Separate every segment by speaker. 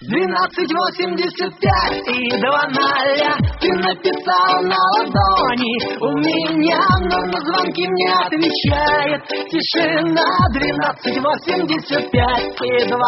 Speaker 1: 1285 и 2 ты написал на ладони у меня, но на звонки мне отвечает тишина. 1285 и 2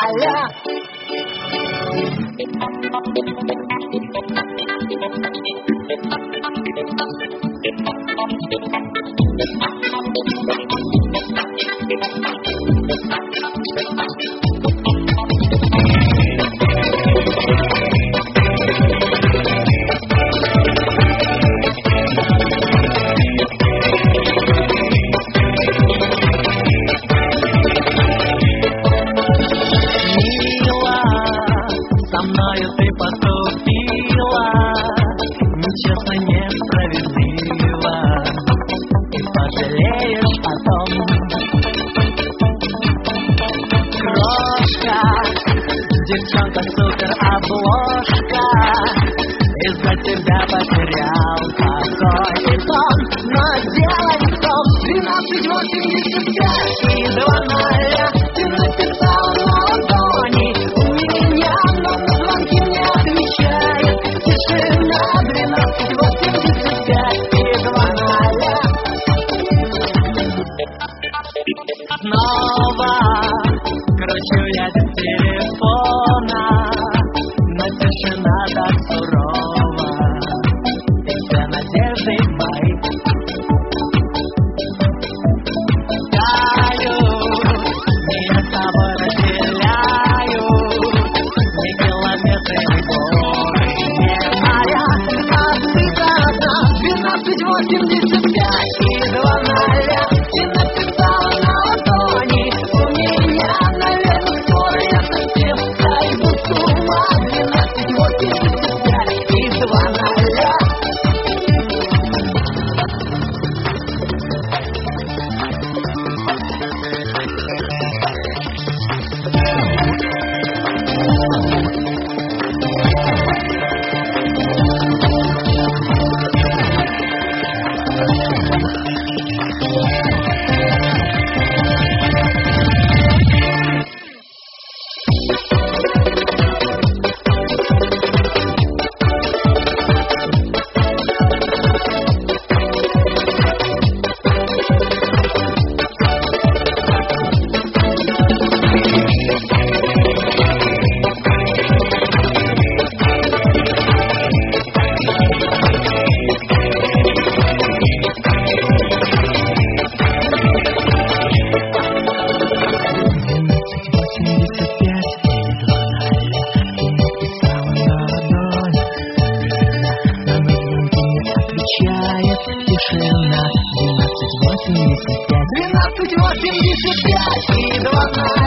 Speaker 1: девчонка, супер обложка, из-за тебя потерял покой и сон, но дело не в том. 1285 и 2 ты написал на ладони у меня, но на звонки мне отвечает тишина. 1285 и 2 снова кручу я без телефона, но тишина так сурова, и все надежды мои тают, меня с тобой разделяют, не километры, ни горы, не моя, а ты одна. 1285 и 2 ты написала на ладони у меня, наверное, скоро я совсем сойду с ума. 1285 и 2 1285 и 2